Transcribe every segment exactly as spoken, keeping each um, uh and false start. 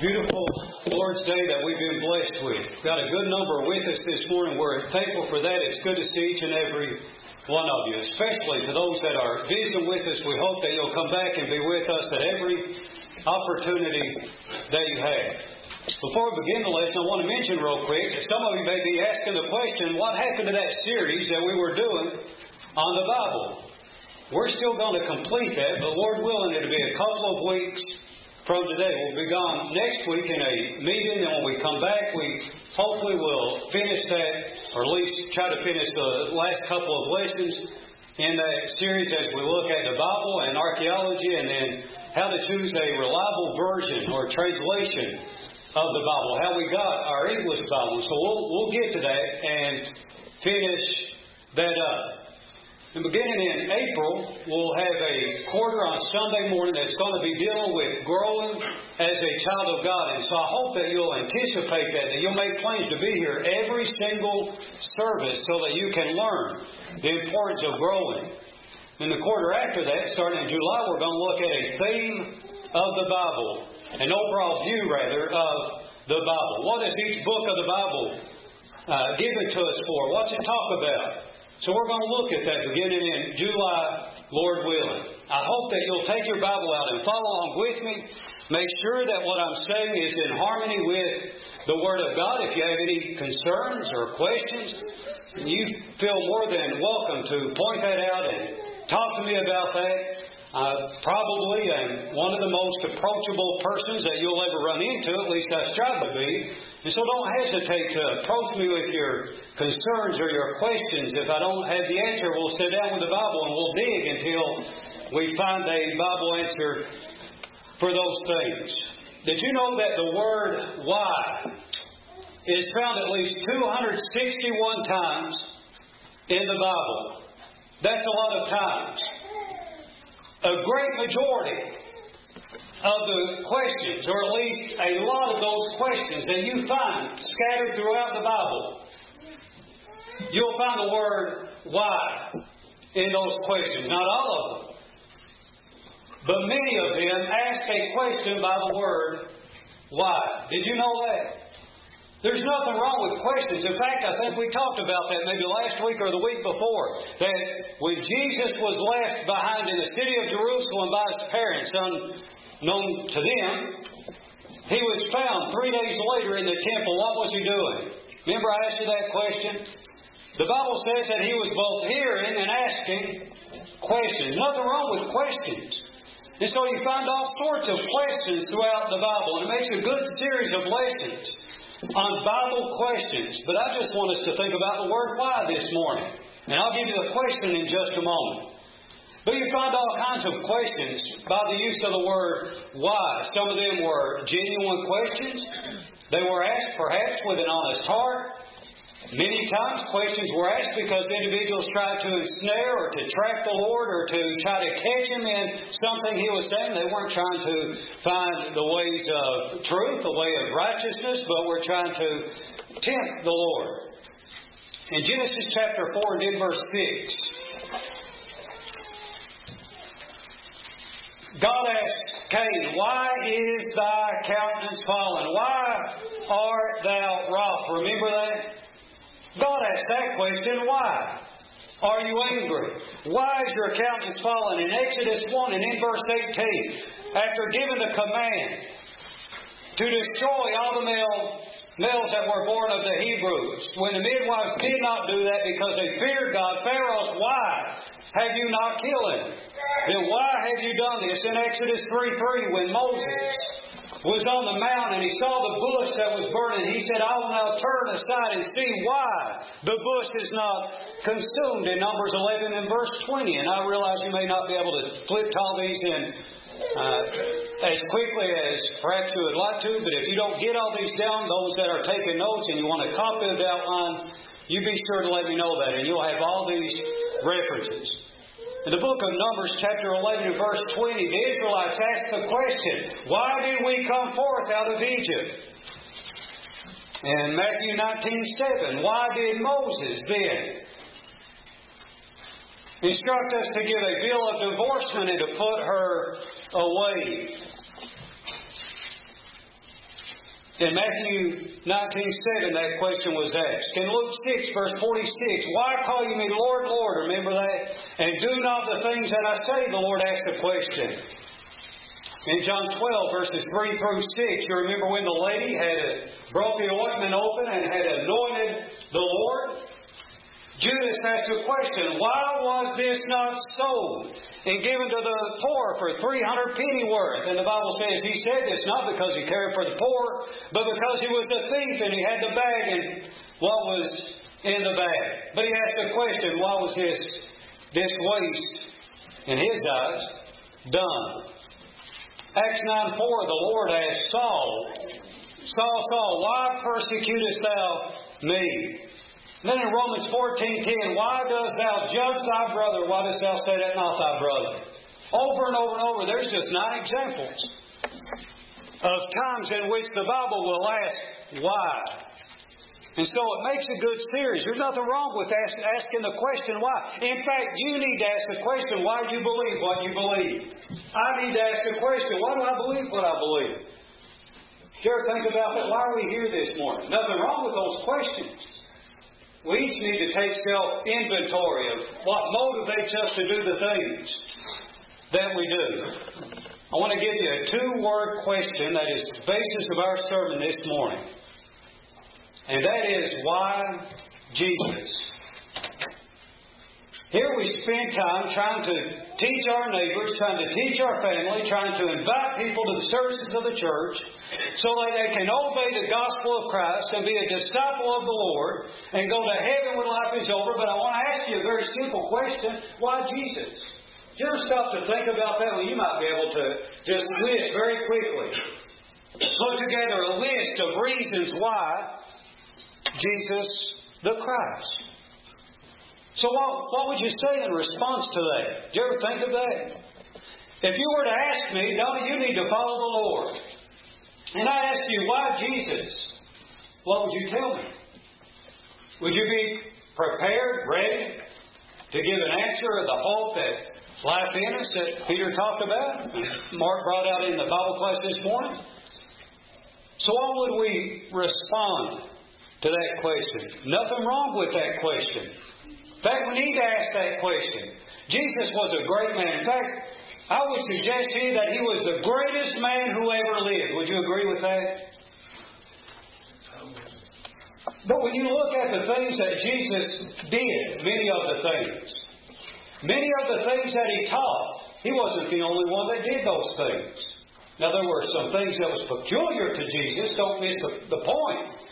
Beautiful Lord's Day that we've been blessed with. We've got a good number with us this morning. We're thankful for that. It's good to see each and every one of you, especially to those that are visiting with us. We hope that you'll come back and be with us at every opportunity that you have. Before we begin the lesson, I want to mention real quick that some of you may be asking the question, what happened to that series that we were doing on the Bible? We're still going to complete that, but Lord willing, it'll be a couple of weeks from today. We'll be gone next week in a meeting, and when we come back, we hopefully will finish that, or at least try to finish the last couple of lessons in that series as we look at the Bible and archaeology, and then how to choose a reliable version or translation of the Bible, how we got our English Bible. So we'll, we'll get to that and finish that up. And beginning in April, we'll have a quarter on Sunday morning that's going to be dealing with growing as a child of God. And so I hope that you'll anticipate that, that you'll make plans to be here every single service so that you can learn the importance of growing. In the quarter after that, starting in July, we're going to look at a theme of the Bible, an overall view, rather, of the Bible. What is each book of the Bible uh, given to us for? What's it talk about? So we're going to look at that beginning in July, Lord willing. I hope that you'll take your Bible out and follow along with me. Make sure that what I'm saying is in harmony with the Word of God. If you have any concerns or questions, you feel more than welcome to point that out and talk to me about that. I probably am one of the most approachable persons that you'll ever run into, at least I strive to be. And so don't hesitate to approach me with your concerns or your questions. If I don't have the answer, we'll sit down with the Bible and we'll dig until we find a Bible answer for those things. Did you know that the word why is found at least two hundred sixty-one times in the Bible? That's a lot of times. A great majority of the questions, or at least a lot of those questions that you find scattered throughout the Bible, you'll find the word why in those questions. Not all of them, but many of them ask a question by the word why. Did you know that? There's nothing wrong with questions. In fact, I think we talked about that maybe last week or the week before. That when Jesus was left behind in the city of Jerusalem by his parents, unknown to them, he was found three days later in the temple. What was he doing? Remember I asked you that question? The Bible says that he was both hearing and asking questions. Nothing wrong with questions. And so you find all sorts of questions throughout the Bible. And it makes a good series of lessons on Bible questions. But I just want us to think about the word why this morning. And I'll give you the question in just a moment. But you find all kinds of questions by the use of the word why. Some of them were genuine questions. They were asked perhaps with an honest heart. Many times questions were asked because individuals tried to ensnare or to trap the Lord or to try to catch Him in something He was saying. They weren't trying to find the ways of truth, the way of righteousness, but were trying to tempt the Lord. In Genesis chapter four and in verse six, God asked Cain, "Why is thy countenance fallen? Why art thou wroth?" Remember that? God asked that question, why are you angry? Why is your countenance fallen? In Exodus one and in verse eighteen, after giving the command to destroy all the male, males that were born of the Hebrews, when the midwives did not do that because they feared God, Pharaoh, why have you not killed him? Then why have you done this? In Exodus three three, when Moses was on the mount and he saw the bush that was burning, he said, "I will now turn aside and see why the bush is not consumed," in Numbers eleven and verse twenty. And I realize you may not be able to flip to all these in uh, as quickly as perhaps you would like to, but if you don't get all these down, those that are taking notes and you want a copy of the outline, you be sure to let me know that, and you'll have all these references. In the book of Numbers, chapter eleven and verse twenty, the Israelites asked the question, "Why did we come forth out of Egypt?" And Matthew nineteen seven, "Why did Moses then instruct us to give a bill of divorcement and to put her away?" In Matthew nineteen seven, that question was asked. In Luke six, verse forty-six, why call you me Lord, Lord? Remember that? And do not the things that I say, the Lord asked the question. In John twelve, verses three through six, you remember when the lady had brought the ointment open and had anointed the Lord? Judas asked a question, why was this not sold and given to the poor for three hundred pennyworth? And the Bible says he said this not because he cared for the poor, but because he was a thief and he had the bag and what was in the bag. But he asked the question, why was this, this waste, in his eyes, done? Acts nine four, the Lord asked Saul, Saul, Saul, why persecutest thou me? Then in Romans fourteen ten, why dost thou judge thy brother? Why dost thou say that not thy brother? Over and over and over, there's just nine examples of times in which the Bible will ask, why? And so it makes a good series. There's nothing wrong with ask, asking the question, why? In fact, you need to ask the question, why do you believe what you believe? I need to ask the question, why do I believe what I believe? Did you ever think about that? Why are we here this morning? Nothing wrong with those questions. We each need to take self-inventory of what motivates us to do the things that we do. I want to give you a two-word question that is the basis of our sermon this morning. And that is, why Jesus? Here we spend time trying to teach our neighbors, trying to teach our family, trying to invite people to the services of the church so that they can obey the gospel of Christ and be a disciple of the Lord and go to heaven when life is over. But I want to ask you a very simple question. Why Jesus? Did you ever stop to think about that? Well, you might be able to just list very quickly. Put together a list of reasons why Jesus the Christ. So what, what would you say in response to that? Did you ever think of that? If you were to ask me, don't you need to follow the Lord? And I ask you, why Jesus? What would you tell me? Would you be prepared, ready to give an answer of the hope that life in us that Peter talked about and Mark brought out in the Bible class this morning? So how would we respond to that question? Nothing wrong with that question. In fact, we need to ask that question. Jesus was a great man. In fact, I would suggest to you that He was the greatest man who ever lived. Would you agree with that? But when you look at the things that Jesus did, many of the things, many of the things that He taught, He wasn't the only one that did those things. Now, there were some things that was peculiar to Jesus. Don't miss the, the point.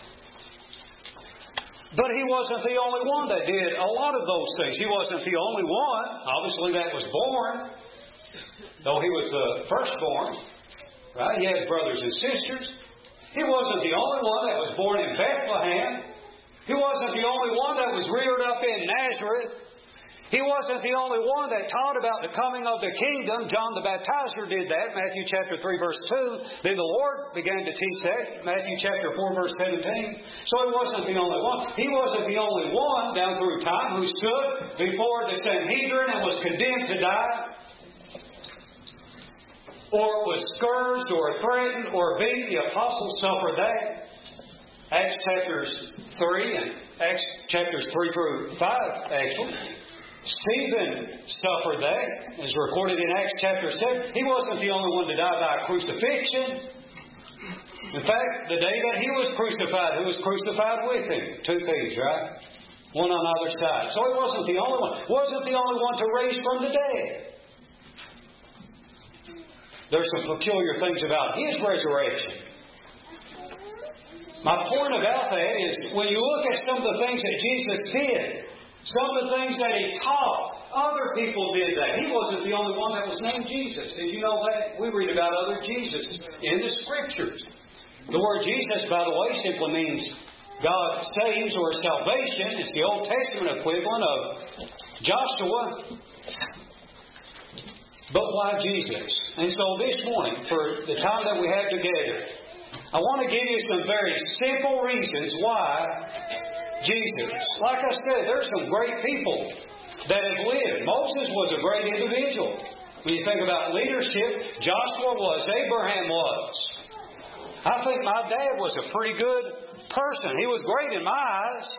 But He wasn't the only one that did a lot of those things. He wasn't the only one, obviously, that was born. Though He was the firstborn. Right? He had brothers and sisters. He wasn't the only one that was born in Bethlehem. He wasn't the only one that was reared up in Nazareth. He wasn't the only one that taught about the coming of the kingdom. John the Baptizer did that, Matthew chapter three, verse two. Then the Lord began to teach that, Matthew chapter four, verse seventeen. So He wasn't the only one. He wasn't the only one down through time who stood before the Sanhedrin and was condemned to die, or was scourged or threatened or beaten. The apostles suffered that. Acts chapters three and Acts chapters three through five, actually. Stephen suffered that, as recorded in Acts chapter seven. He wasn't the only one to die by crucifixion. In fact, the day that He was crucified, who was crucified with Him? Two thieves, right? One on either side. So He wasn't the only one. Wasn't the only one to raise from the dead. There's some peculiar things about His resurrection. My point about that is, when you look at some of the things that Jesus did, some of the things that He taught, other people did that. He wasn't the only one that was named Jesus. Did you know that? We read about other Jesus in the Scriptures. The word Jesus, by the way, simply means God saves or salvation. It's the Old Testament equivalent of Joshua. But why Jesus? And so this morning, for the time that we have together, I want to give you some very simple reasons why Jesus. Like I said, there's some great people that have lived. Moses was a great individual. When you think about leadership, Joshua was, Abraham was. I think my dad was a pretty good person. He was great in my eyes.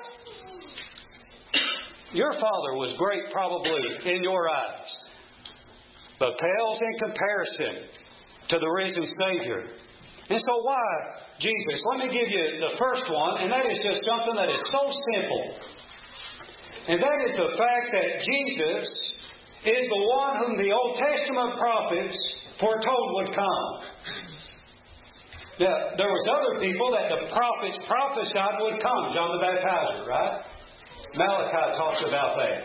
Your father was great probably in your eyes, but pales in comparison to the risen Savior. And so why Jesus? Let me give you the first one, and that is just something that is so simple. And that is the fact that Jesus is the one whom the Old Testament prophets foretold would come. Now, there was other people that the prophets prophesied would come. John the Baptizer, right? Malachi talks about that.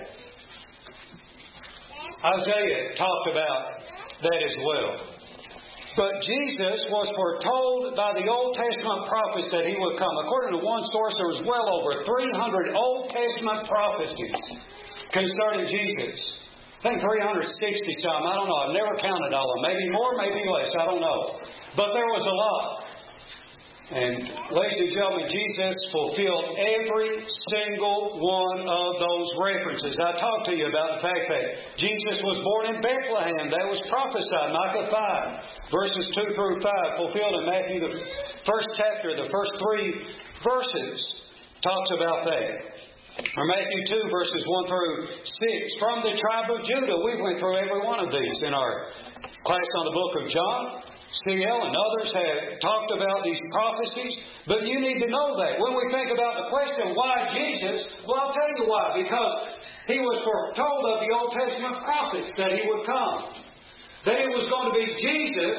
Isaiah talked about that as well. But Jesus was foretold by the Old Testament prophets that He would come. According to one source, there was well over three hundred Old Testament prophecies concerning Jesus. I think three hundred sixty some. I don't know. I've never counted all of them. Maybe more, maybe less. I don't know. But there was a lot. And, ladies and gentlemen, Jesus fulfilled every single one of those references. I talked to you about the fact that Jesus was born in Bethlehem. That was prophesied. Micah five, verses two through five, fulfilled in Matthew, the first chapter, the first three verses, talks about that. Or Matthew two, verses one through six. From the tribe of Judah. We went through every one of these in our class on the book of John. C L and others have talked about these prophecies, but you need to know that. When we think about the question, why Jesus? Well, I'll tell you why. Because He was foretold of the Old Testament prophets that He would come. That it was going to be Jesus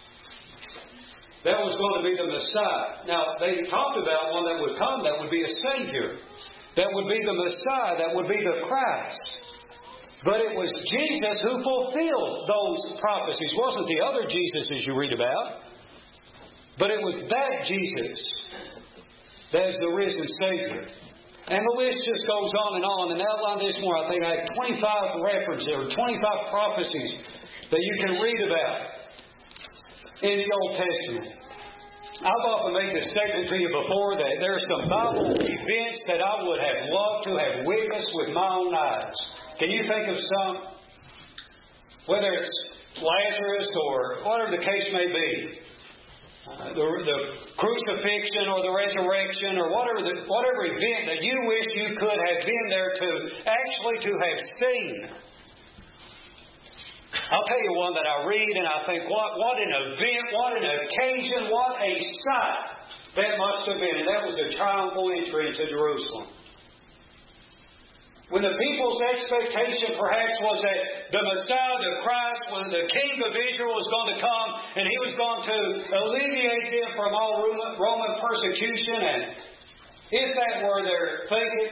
that was going to be the Messiah. Now, they talked about one that would come that would be a Savior. That would be the Messiah. That would be the Christ. But it was Jesus who fulfilled those prophecies. It wasn't the other Jesus you read about. But it was that Jesus that is the risen Savior. And the list just goes on and on. And outline this more. I think I have twenty-five references or twenty-five prophecies that you can read about in the Old Testament. I've often made this statement to you before that there are some Bible events that I would have loved to have witnessed with my own eyes. Can you think of some? Whether it's Lazarus or whatever the case may be. Uh, the, the crucifixion or the resurrection or whatever the, whatever event that you wish you could have been there to actually to have seen. I'll tell you one that I read and I think, what, what an event, what an occasion, what a sight that must have been. And that was the triumphal entry into Jerusalem. When the people's expectation perhaps was that the Messiah, the Christ, when the King of Israel was going to come and He was going to alleviate them from all Roman persecution, and if that were their thinking,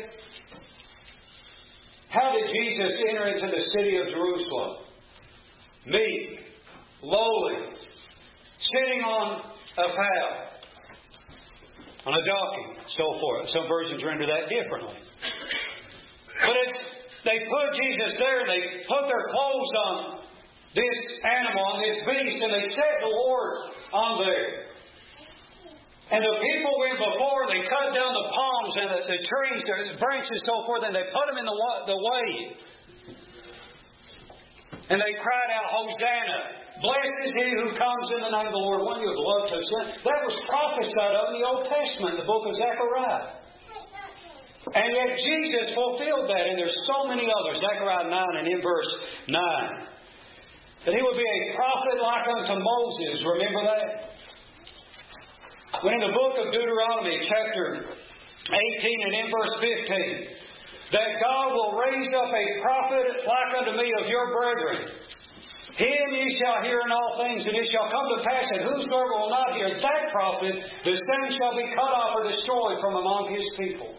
how did Jesus enter into the city of Jerusalem? Meek, lowly, sitting on a fowl, on a donkey, so forth. Some versions render that differently. But it's, they put Jesus there and they put their clothes on this animal, on this beast, and they set the Lord on there. And the people went before, they cut down the palms and the, the trees, the branches, so forth, and they put them in the, the way. And they cried out, Hosanna! Blessed is He who comes in the name of the Lord. Wouldn't you have loved to have seen? That was prophesied of in the Old Testament, the book of Zechariah. And yet Jesus fulfilled that, and there's so many others. Zechariah nine and in verse nine. That He would be a prophet like unto Moses. Remember that? When in the book of Deuteronomy, chapter eighteen and in verse fifteen, that God will raise up a prophet like unto me of your brethren. Him ye shall hear in all things, and it shall come to pass that whosoever will not hear that prophet, the same shall be cut off or destroyed from among His people.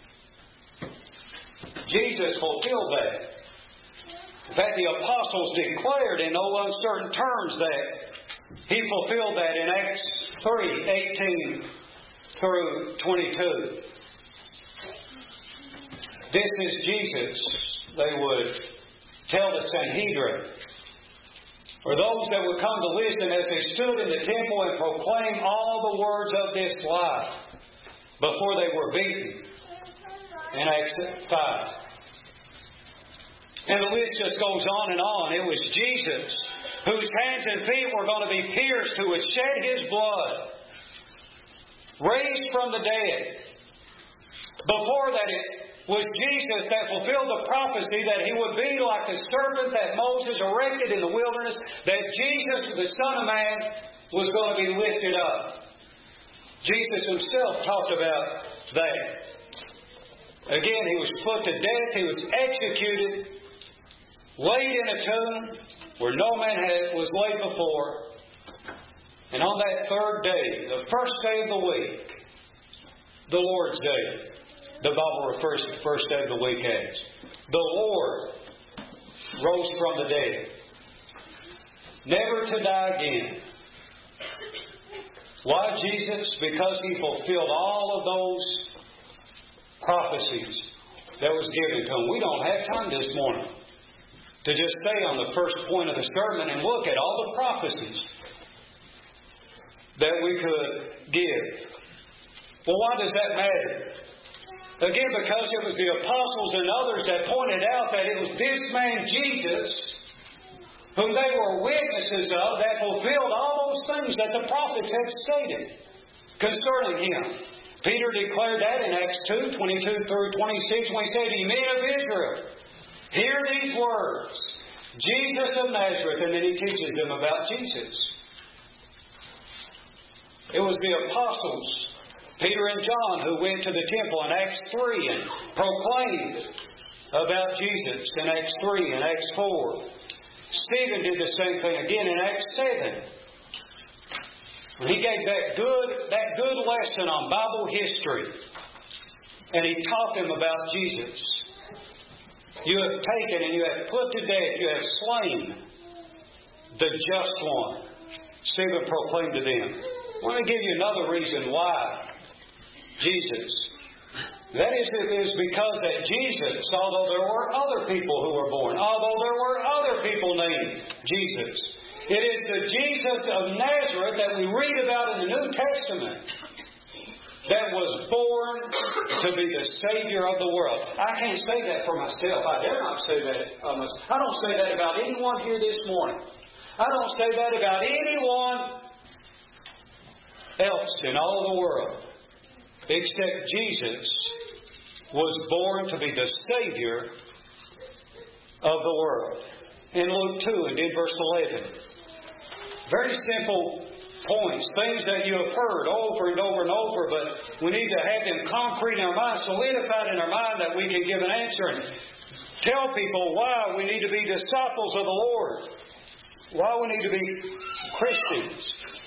Jesus fulfilled that. In fact, the apostles declared in no uncertain terms that He fulfilled that in Acts three, eighteen through twenty-two. This is Jesus, they would tell the Sanhedrin, or those that would come to listen as they stood in the temple and proclaimed all the words of this life before they were beaten. In Acts five. And the list just goes on and on. It was Jesus whose hands and feet were going to be pierced, who would shed His blood raised from the dead. Before that, it was Jesus that fulfilled the prophecy that He would be like the serpent that Moses erected in the wilderness, that Jesus, the Son of Man, was going to be lifted up. Jesus Himself talked about that. Again, He was put to death. He was executed, laid in a tomb where no man had, was laid before. And on that third day, the first day of the week, the Lord's Day, the Bible refers to the first day of the week as, the Lord rose from the dead, never to die again. Why Jesus? Because He fulfilled all of those prophecies that was given to Him. We don't have time this morning to just stay on the first point of the sermon and look at all the prophecies that we could give. Well, why does that matter? Again, because it was the apostles and others that pointed out that it was this man Jesus, whom they were witnesses of, that fulfilled all those things that the prophets had stated concerning Him. Peter declared that in Acts two, twenty-two through twenty-six, when he said, "Ye men of Israel, hear these words, Jesus of Nazareth," and then he teaches them about Jesus. It was the apostles, Peter and John, who went to the temple in Acts three and proclaimed about Jesus in Acts three and Acts four. Stephen did the same thing again in Acts seven. When he gave that good, that good lesson on Bible history, and he taught them about Jesus. You have taken and you have put to death, you have slain the just one. Stephen proclaimed to them. I want to give you another reason why Jesus. That is, it is because that Jesus, although there were other people who were born, although there were other people named Jesus, it is the Jesus of Nazareth that we read about in the New Testament that was born to be the Savior of the world. I can't say that for myself. I dare not say that. Um, I don't say that about anyone here this morning. I don't say that about anyone else in all the world, except Jesus was born to be the Savior of the world. In Luke two and in verse eleven. Very simple points, things that you have heard over and over and over, but we need to have them concrete in our mind, solidified in our mind, that we can give an answer and tell people why we need to be disciples of the Lord, why we need to be Christians.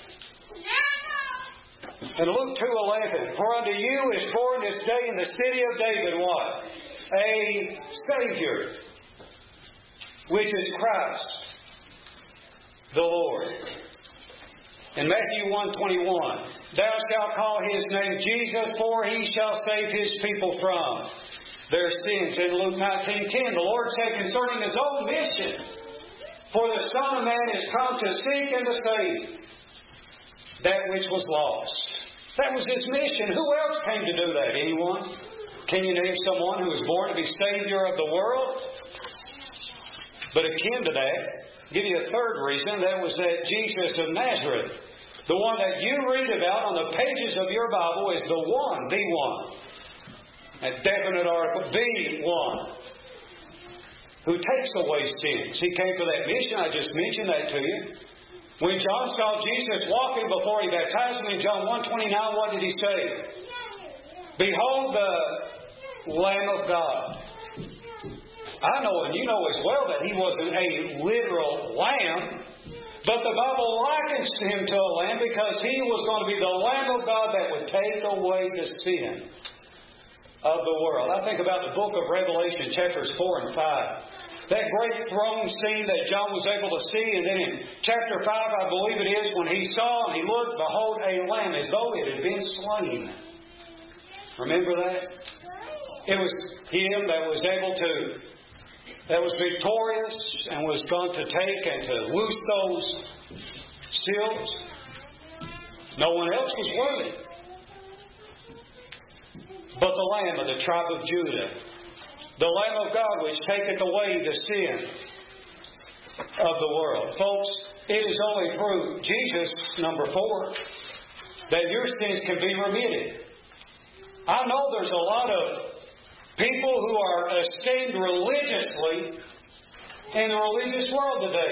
In Luke two eleven, "For unto you is born this day in the city of David," what? "A Savior, which is Christ the Lord." In Matthew one twenty-one, "Thou shalt call His name Jesus, for He shall save His people from their sins." In Luke nineteen ten, the Lord said concerning His own mission, "For the Son of Man is come to seek and to save that which was lost." That was His mission. Who else came to do that? Anyone? Can you name someone who was born to be Savior of the world? But akin to that, I'll give you a third reason. That was that Jesus of Nazareth, the one that you read about on the pages of your Bible, is the one, the one. A definite article, the one, who takes away sins. He came for that mission. I just mentioned that to you. When John saw Jesus walking before He baptized Him in John one twenty-nine, what did He say? "Behold the Lamb of God." I know, and you know as well, that He wasn't a literal lamb, but the Bible likens Him to a lamb because He was going to be the Lamb of God that would take away the sin of the world. I think about the book of Revelation, chapters four and five. That great throne scene that John was able to see, and then in chapter five, I believe it is, when he saw and he looked, behold, a lamb, as though it had been slain. Remember that? It was Him that was able to, that was victorious and was going to take and to loose those seals. No one else was worthy but the Lamb of the tribe of Judah, the Lamb of God which taketh away the sin of the world. Folks, it is only through Jesus, number four, that your sins can be remitted. I know there's a lot of people who are esteemed religiously in the religious world today.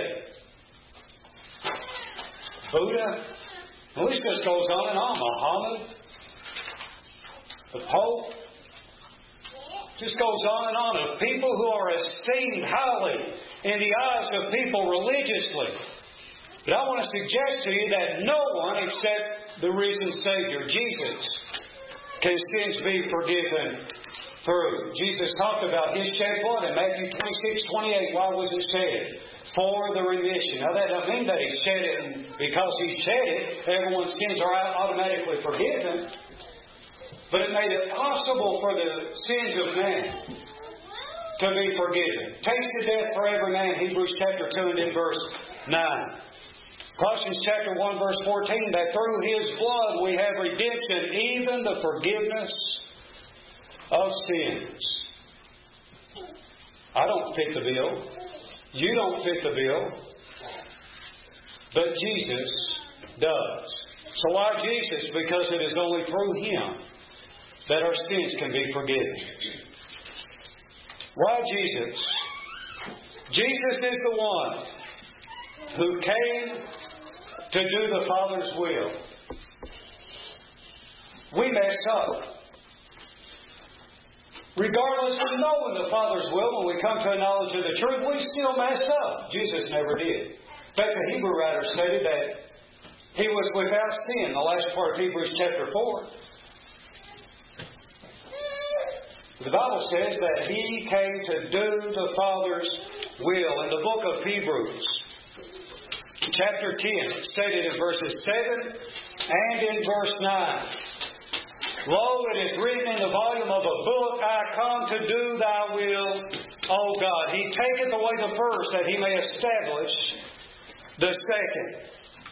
Buddha, the list just goes on and on. Muhammad, the Pope, just goes on and on of people who are esteemed highly in the eyes of people religiously. But I want to suggest to you that no one except the risen Savior, Jesus, can sins be forgiven through. Jesus talked about His shed blood in Matthew twenty-six twenty-eight. Why was it shed? For the remission. Now that doesn't mean that He shed it because He shed it, everyone's sins are automatically forgiven. But it made it possible for the sins of man to be forgiven. Tasted death for every man, Hebrews chapter two and in verse nine. Colossians chapter one verse fourteen, that through His blood we have redemption, even the forgiveness of sins. I don't fit the bill. You don't fit the bill. But Jesus does. So why Jesus? Because it is only through Him that our sins can be forgiven. Why Jesus? Jesus is the one who came to do the Father's will. We mess up. Regardless of knowing the Father's will, when we come to a knowledge of the truth, we still mess up. Jesus never did. In fact, the Hebrew writer stated that He was without sin, the last part of Hebrews chapter four. The Bible says that He came to do the Father's will. In the book of Hebrews, chapter ten, stated in verses seven and in verse nine. Lo, it is written in the volume of a book, I come to do Thy will, O God. He taketh away the first, that He may establish the second.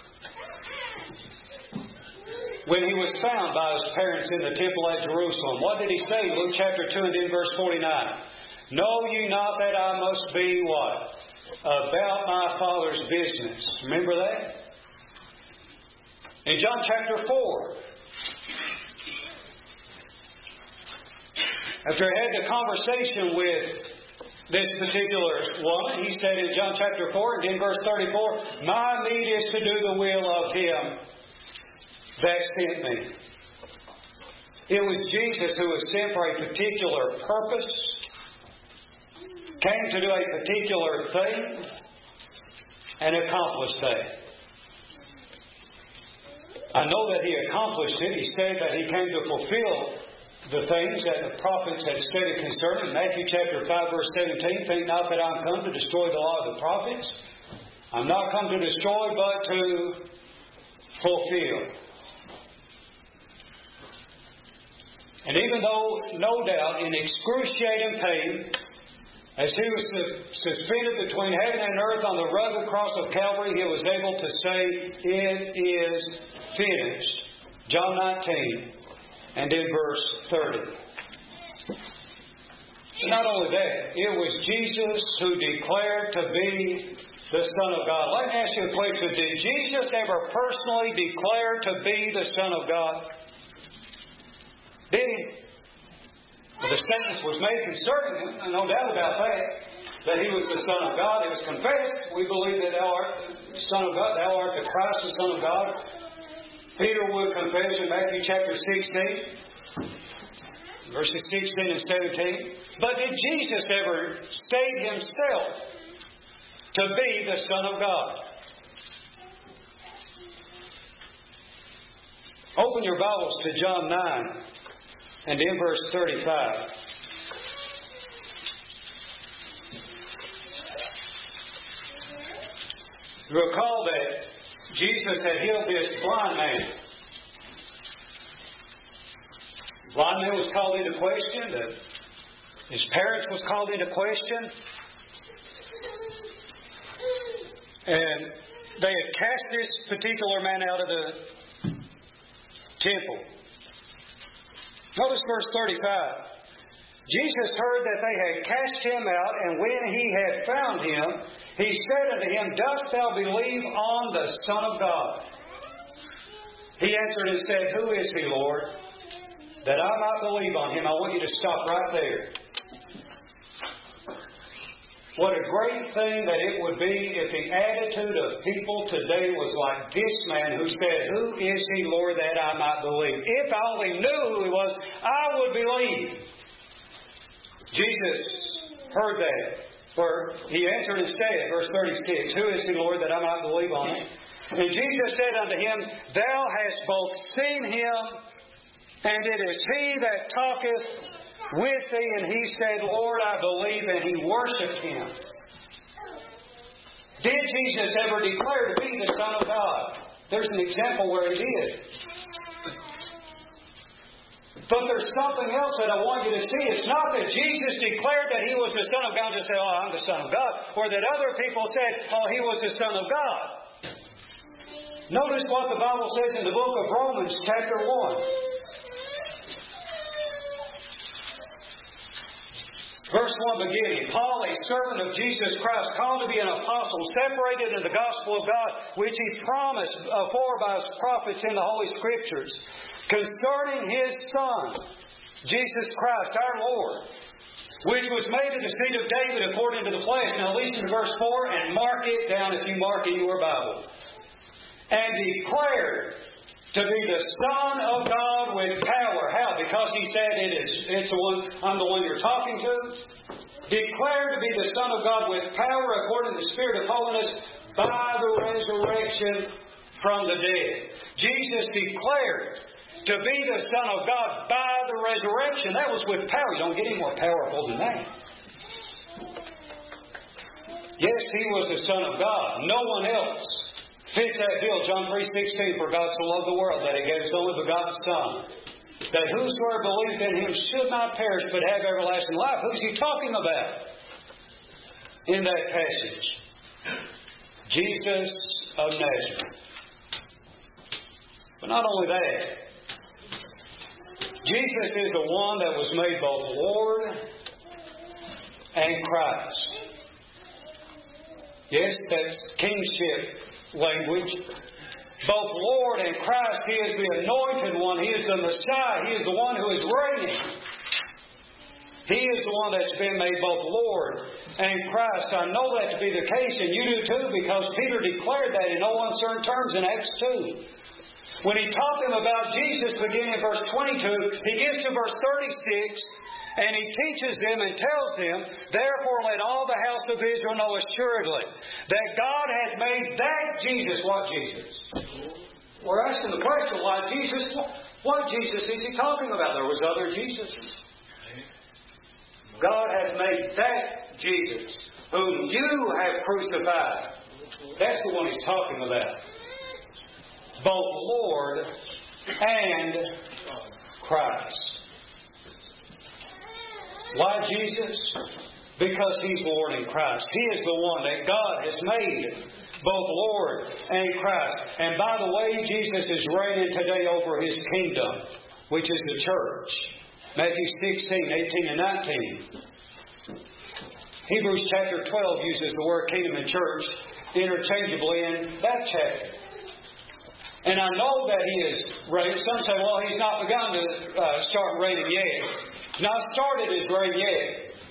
When He was found by His parents in the temple at Jerusalem, what did He say? Luke chapter two and in verse forty-nine. Know ye not that I must be what? About my Father's business. Remember that? In John chapter four, after he had the conversation with this particular woman, he said in John chapter four and in verse thirty-four, my meat is to do the will of Him that sent me. It was Jesus who was sent for a particular purpose, came to do a particular thing, and accomplished that. I know that He accomplished it. He said that He came to fulfill the things that the prophets had stated concerning. Matthew chapter five verse seventeen, think not that I am come to destroy the law of the prophets. I'm not come to destroy, but to fulfill. And even though, no doubt, in excruciating pain, as He was suspended between heaven and earth on the rugged cross of Calvary, He was able to say, it is finished. John nineteen and in verse thirty. Not only that, it was Jesus who declared to be the Son of God. Let me ask you a question. Did Jesus ever personally declare to be the Son of God? Did He? Well, the statement was made concerning Him, and no doubt about that, that He was the Son of God. It was confessed. We believe that Thou art the Son of God. Thou art the Christ, the Son of God. Peter would confess in Matthew chapter sixteen, verses sixteen and seventeen. But did Jesus ever state Himself to be the Son of God? Open your Bibles to John nine and in verse thirty-five. You recall that Jesus had healed this blind man. The blind man was called into question. The, his parents was called into question. And they had cast this particular man out of the temple. Notice verse thirty-five. Jesus heard that they had cast him out, and when he had found him, he said unto him, Dost thou believe on the Son of God? He answered and said, Who is He, Lord, that I might believe on Him? I want you to stop right there. What a great thing that it would be if the attitude of people today was like this man who said, Who is He, Lord, that I might believe? If I only knew who He was, I would believe. Jesus heard that. For He answered and said, verse thirty-six, Who is He, Lord, that I might believe on Him? And Jesus said unto him, Thou hast both seen Him, and it is He that talketh with thee. And he said, Lord, I believe, and he worshipped Him. Did Jesus ever declare to be the Son of God? There's an example where He did. But there's something else that I want you to see. It's not that Jesus declared that He was the Son of God and just say, Oh, I'm the Son of God. Or that other people said, Oh, He was the Son of God. Notice what the Bible says in the book of Romans, chapter one. Verse one beginning, Paul, a servant of Jesus Christ, called to be an apostle, separated in the gospel of God, which He promised afore by His prophets in the Holy Scriptures, concerning His Son, Jesus Christ, our Lord, which was made of the seed of David according to the flesh. Now listen to verse four and mark it down if you mark in your Bible. And declared to be the Son of God with power. How? Because He said it is. It's the one. I'm the one you're talking to. Declared to be the Son of God with power according to the Spirit of holiness by the resurrection from the dead. Jesus declared to be the Son of God by the resurrection. That was with power. You don't get any more powerful than that. Yes, He was the Son of God. No one else fits that bill. John three sixteen, For God so loved the world that He gave His only begotten Son, that whosoever believeth in Him should not perish but have everlasting life. Who's He talking about in that passage? Jesus of Nazareth. But not only that, Jesus is the one that was made both Lord and Christ. Yes, that's kingship language. Both Lord and Christ. He is the anointed one. He is the Messiah. He is the one who is reigning. He is the one that's been made both Lord and Christ. I know that to be the case, and you do too, because Peter declared that in no uncertain terms in Acts two. When he taught them about Jesus, beginning in verse twenty-two, he gets to verse thirty-six, and he teaches them and tells them, Therefore let all the house of Israel know assuredly that God hath made that Jesus. What Jesus? We're asking the question, why Jesus? What Jesus is He talking about? There was other Jesuses. God hath made that Jesus whom you have crucified. That's the one He's talking about. Both Lord and Christ. Why Jesus? Because He's Lord in Christ. He is the one that God has made both Lord and Christ. And by the way, Jesus is reigning today over His kingdom, which is the church. Matthew sixteen, eighteen, and nineteen. Hebrews chapter twelve uses the word kingdom and church interchangeably in that chapter. And I know that He is reigning. Some say, well, He's not begun to uh, start reigning yet. Not started His reign yet.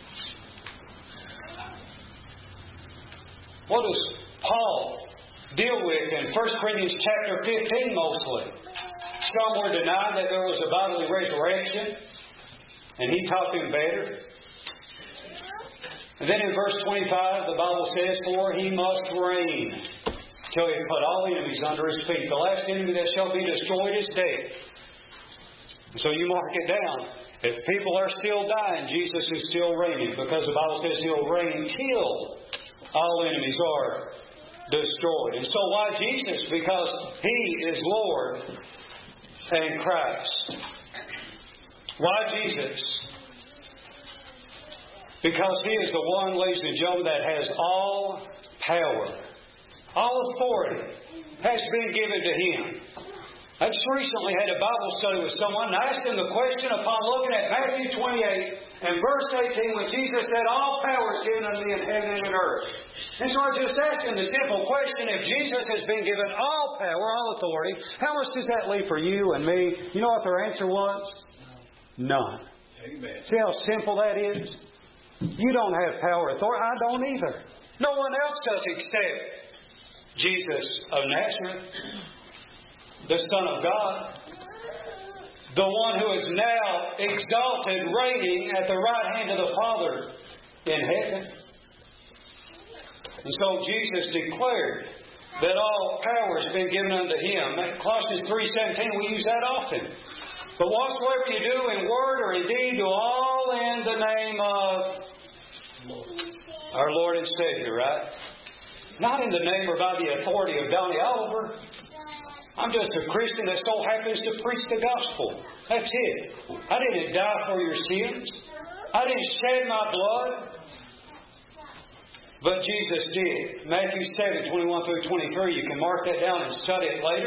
What does Paul deal with in First Corinthians chapter fifteen mostly? Some were denying that there was a bodily resurrection, and he taught them better. And then in verse twenty-five, the Bible says, For He must reign till He put all enemies under His feet. The last enemy that shall be destroyed is death. So you mark it down. If people are still dying, Jesus is still reigning, because the Bible says He'll reign till all enemies are destroyed. And so why Jesus? Because He is Lord and Christ. Why Jesus? Because He is the one, ladies and gentlemen, that has all power. All authority has been given to Him. I just recently had a Bible study with someone and I asked them the question upon looking at Matthew twenty-eight and verse eighteen when Jesus said, All power is given unto me in heaven and in earth. And so I just asked him the simple question, if Jesus has been given all power, all authority, how much does that leave for you and me? You know what their answer was? None. Amen. See how simple that is? You don't have power or authority. I don't either. No one else does except Jesus of Nazareth, the Son of God, the one who is now exalted, reigning at the right hand of the Father in heaven. And so Jesus declared that all power has been given unto Him. Colossians three seventeen, we use that often. But whatsoever you do in word or in deed, do all in the name of our Lord and Savior, right? Not in the name or by the authority of Donnie Oliver. I'm just a Christian that so happens to preach the gospel. That's it. I didn't die for your sins. I didn't shed my blood. But Jesus did. Matthew seven, twenty-one through twenty-three. You can mark that down and study it later.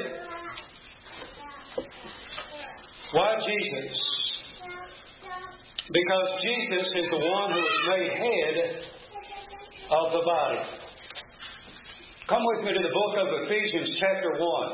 Why Jesus? Because Jesus is the one who is made head of the body. Come with me to the book of Ephesians chapter one.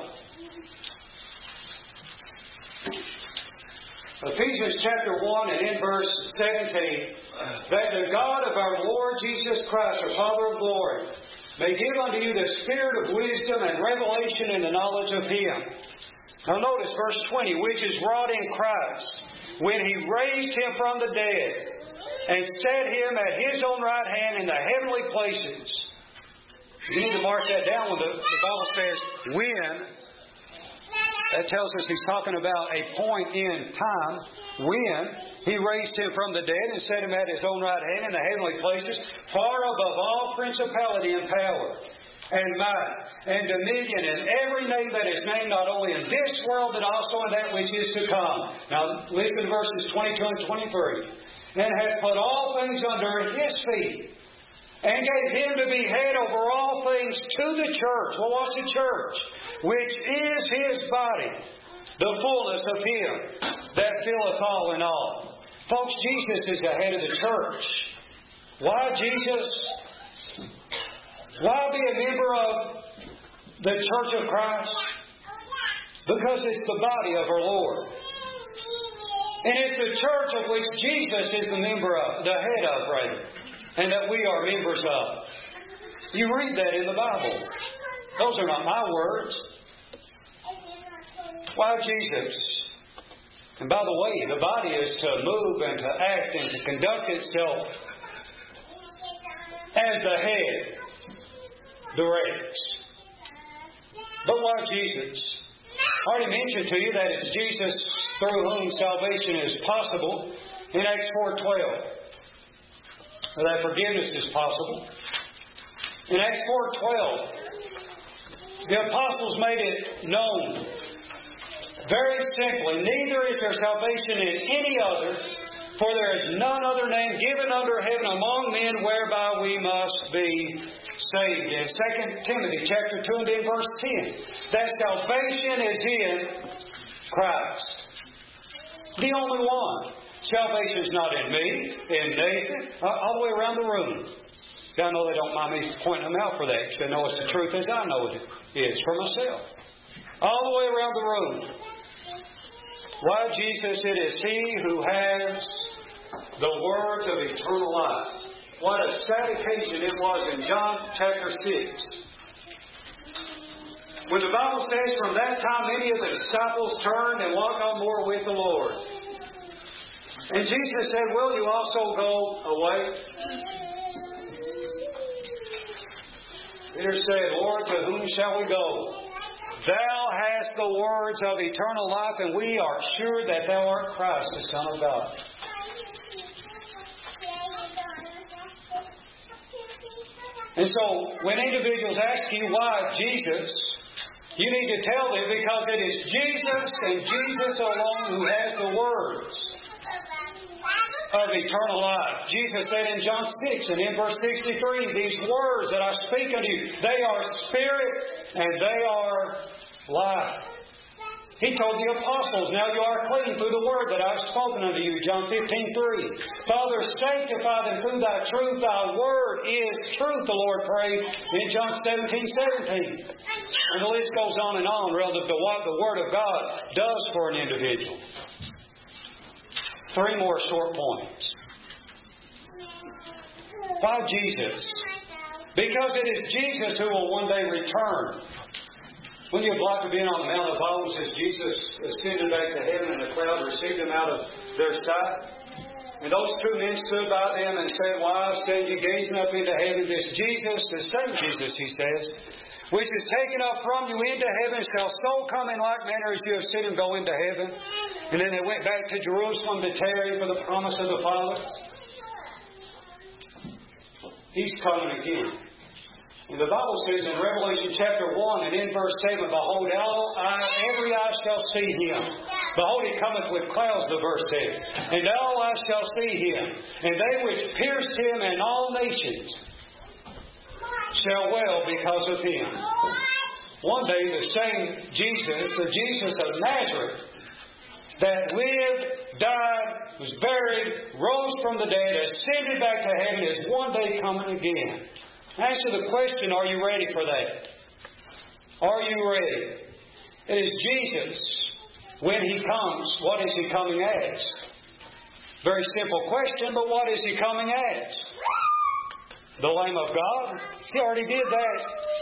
Ephesians chapter one and in verse seventeen. That the God of our Lord Jesus Christ, our Father of glory, may give unto you the spirit of wisdom and revelation in the knowledge of Him. Now notice verse twenty, which is wrought in Christ, when He raised Him from the dead, and set Him at His own right hand in the heavenly places. You need to mark that down when the, the Bible says when. That tells us He's talking about a point in time when He raised Him from the dead and set Him at His own right hand in the heavenly places, far above all principality and power and might and dominion and every name that is named, not only in this world but also in that which is to come. Now listen to verses twenty-two and twenty-three. And hath put all things under His feet, and gave Him to be head over all things to the church. Well, what's the church? Which is His body, the fullness of Him that filleth all in all. Folks, Jesus is the head of the church. Why Jesus? Why be a member of the church of Christ? Because it's the body of our Lord. And it's the church of which Jesus is the member of, the head of, rather, and that we are members of. You read that in the Bible. Those are not my words. Why Jesus? And by the way, the body is to move and to act and to conduct itself as the head directs. But why Jesus? I already mentioned to you that it's Jesus through whom salvation is possible in Acts four twelve. That forgiveness is possible. In Acts four twelve, the apostles made it known very simply, neither is there salvation in any other, for there is none other name given under heaven among men whereby we must be saved. In Second Timothy chapter two and in verse ten, that salvation is in Christ. The only one. Salvation is not in me, in Nathan, all the way around the room. I know they don't mind me pointing them out for that, because they know it's the truth as I know it is for myself. All the way around the room. Why Jesus? It is He who has the words of eternal life. What a sad occasion it was in John chapter six. When the Bible says from that time many of the disciples turned and walked no more with the Lord. And Jesus said, will you also go away? Peter said, Lord, to whom shall we go? Thou hast the words of eternal life, and we are sure that Thou art Christ, the Son of God. And so, when individuals ask you why Jesus, you need to tell them because it is Jesus and Jesus alone who has the words of eternal life. Jesus said in John six and in verse sixty-three, these words that I speak unto you, they are spirit and they are life. He told the apostles, now you are clean through the word that I have spoken unto you, John fifteen three. Father, sanctify them through thy truth. Thy word is truth, the Lord prayed in John seventeen seventeen. And the list goes on and on relative to what the Word of God does for an individual. Three more short points. Why Jesus? Because it is Jesus who will one day return. When you like to be on the Mount of Olives as Jesus ascended back to heaven and the cloud received Him out of their sight. And those two men stood by them and said, why stand you gazing up into heaven? This Jesus, the same Jesus, He says, which is taken up from you into heaven, shall so come in like manner as you have seen Him go into heaven. And then they went back to Jerusalem to tarry for the promise of the Father. He's coming again. And the Bible says in Revelation chapter one and in verse seven, behold, all eye, every eye shall see Him. Behold, He cometh with clouds, the verse says. And all eyes shall see Him. And they which pierced Him, and all nations shall wail because of Him. One day the same Jesus, the Jesus of Nazareth, that lived, died, was buried, rose from the dead, ascended back to heaven, is one day coming again. Answer the question, are you ready for that? Are you ready? It is Jesus. When He comes, what is He coming as? Very simple question, but what is He coming as? The Lamb of God? He already did that.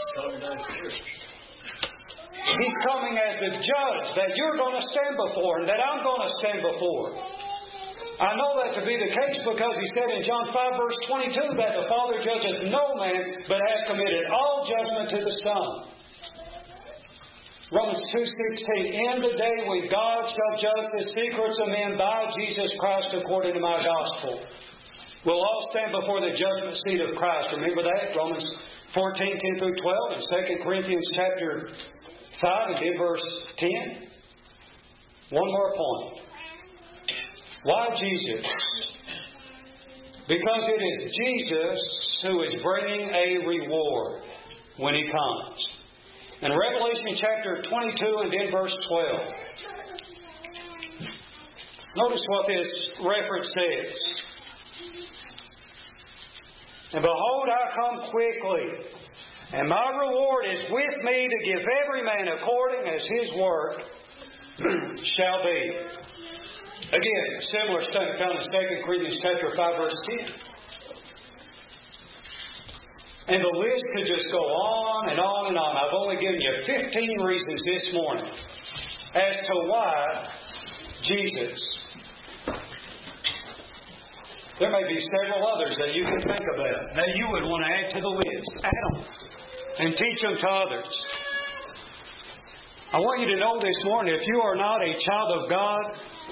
He's coming as the judge that you're going to stand before and that I'm going to stand before. I know that to be the case because He said in John five verse twenty-two that the Father judgeth no man but has committed all judgment to the Son. Romans two sixteen, in the day when God shall judge the secrets of men by Jesus Christ according to my gospel. We'll all stand before the judgment seat of Christ. Remember that? Romans fourteen, ten through twelve and Second Corinthians chapter five and in verse ten. One more point. Why Jesus? Because it is Jesus who is bringing a reward when He comes. In Revelation chapter twenty-two and in verse twelve. Notice what this reference says. And behold, I come quickly, and my reward is with me to give every man according as his work shall be. Again, similar statement found in Second Corinthians chapter five, verse ten. And the list could just go on and on and on. I've only given you fifteen reasons this morning as to why Jesus. There may be several others that you can think about that you would want to add to the list. Add them and teach them to others. I want you to know this morning, if you are not a child of God,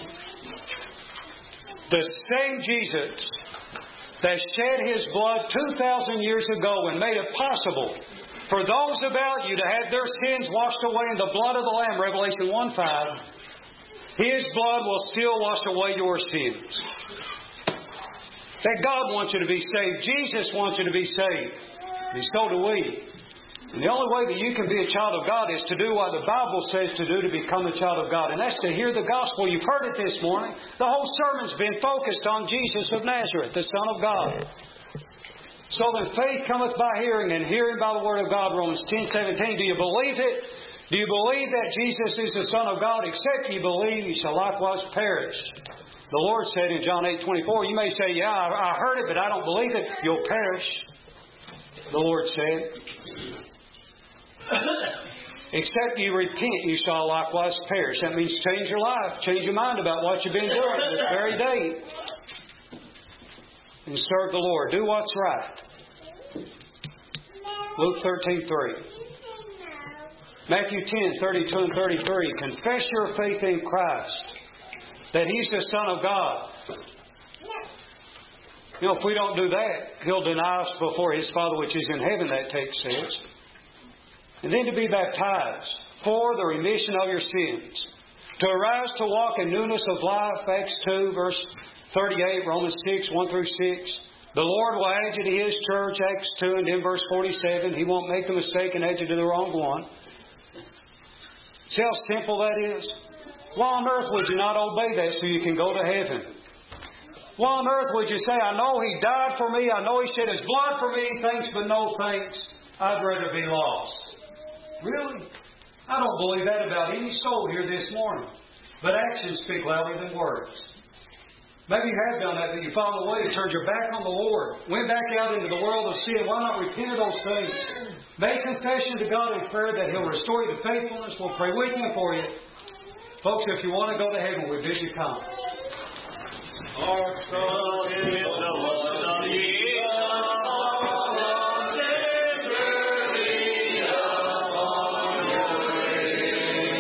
the same Jesus that shed His blood two thousand years ago and made it possible for those about you to have their sins washed away in the blood of the Lamb, Revelation one five, His blood will still wash away your sins. That God wants you to be saved. Jesus wants you to be saved. And so do we. And the only way that you can be a child of God is to do what the Bible says to do to become a child of God. And that's to hear the gospel. You've heard it this morning. The whole sermon's been focused on Jesus of Nazareth, the Son of God. So then faith cometh by hearing, and hearing by the Word of God, Romans ten seventeen. Do you believe it? Do you believe that Jesus is the Son of God? Except ye believe, ye shall likewise perish. The Lord said in John eight twenty-four, you may say, yeah, I heard it, but I don't believe it. You'll perish. The Lord said. Except you repent, you shall likewise perish. That means change your life. Change your mind about what you've been doing this very day. And serve the Lord. Do what's right. Luke thirteen three. Matthew ten thirty-two and thirty-three. Confess your faith in Christ, that He's the Son of God. You know, if we don't do that, He'll deny us before His Father which is in heaven, that text says. And then to be baptized for the remission of your sins. To arise to walk in newness of life, Acts two, verse thirty-eight, Romans six, one through six. The Lord will add you to His church, Acts two, and then verse forty-seven. He won't make the mistake and add you to the wrong one. See how simple that is? Why on earth would you not obey that so you can go to heaven? Why on earth would you say, I know He died for me, I know He shed His blood for me, thanks but no thanks, I'd rather be lost? Really? I don't believe that about any soul here this morning. But actions speak louder than words. Maybe you have done that, that you found the way to turn your back on the Lord, went back out into the world of sin. Why not repent of those things? Make confession to God in prayer that He'll restore you to faithfulness. We'll pray with you and for you. Folks, if you want to go to heaven, we bid you come. Our God is the